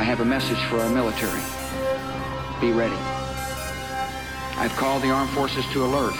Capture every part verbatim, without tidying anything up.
I have a message for our military. Be ready. I've called the armed forces to alert.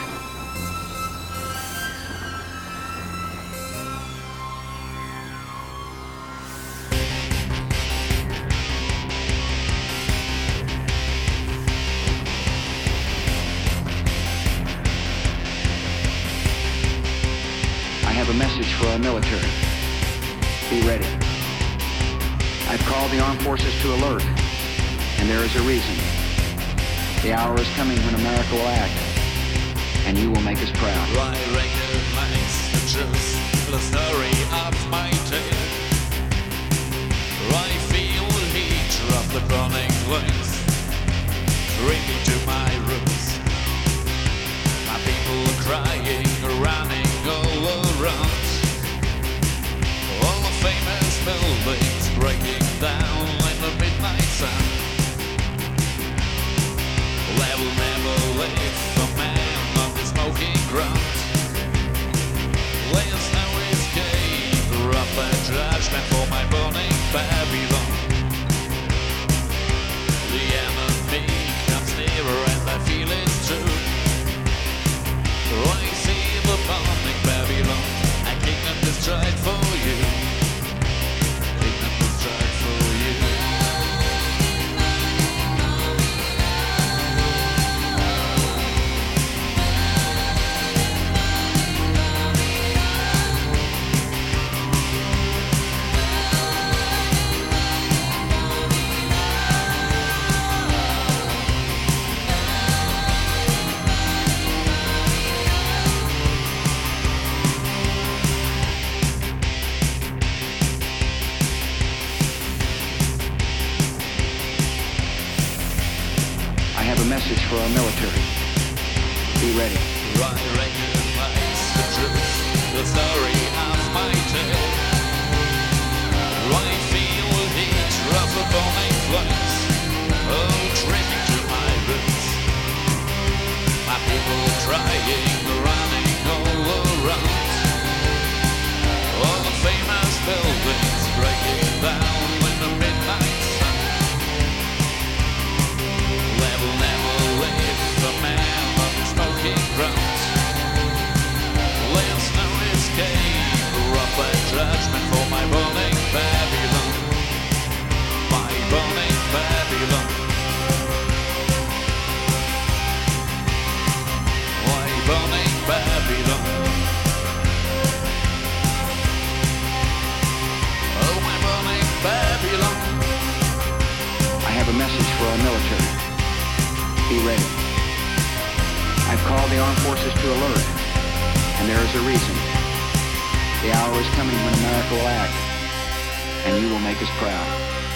I have a message for our military. Be ready. I've called the armed forces to alert, and there is a reason. The hour is coming when America will act, and you will make us proud. I recognize the truth, the story of my tale. I feel the heat of the burning flames, creeping to my roots. My people are crying, running all around. All the famous buildings breaking down in the midnight sun. They will never leave a man on the smoking ground. There's no escape from the judgment for my burning Babylon. The enemy comes nearer and I feel it too. I see the burning Babylon, a kingdom destroyed for you. Kingdom destroyed for you. I have a message for our military. Be ready. I recognize the truth, the story of my tale. I feel the heat of the burning flames, oh, tripping to my roots. My people crying, running all around. All the famous buildings breaking down in the midnight sun. They will never leave a man on the smoking ground. There's no escape from the judgment for my burning Babylon. My burning Babylon. My burning Babylon. Oh, my burning Babylon. I have a message for our military. Be ready. I've called the armed forces to alert, and there is a reason. The hour is coming when America will act, and you will make us proud.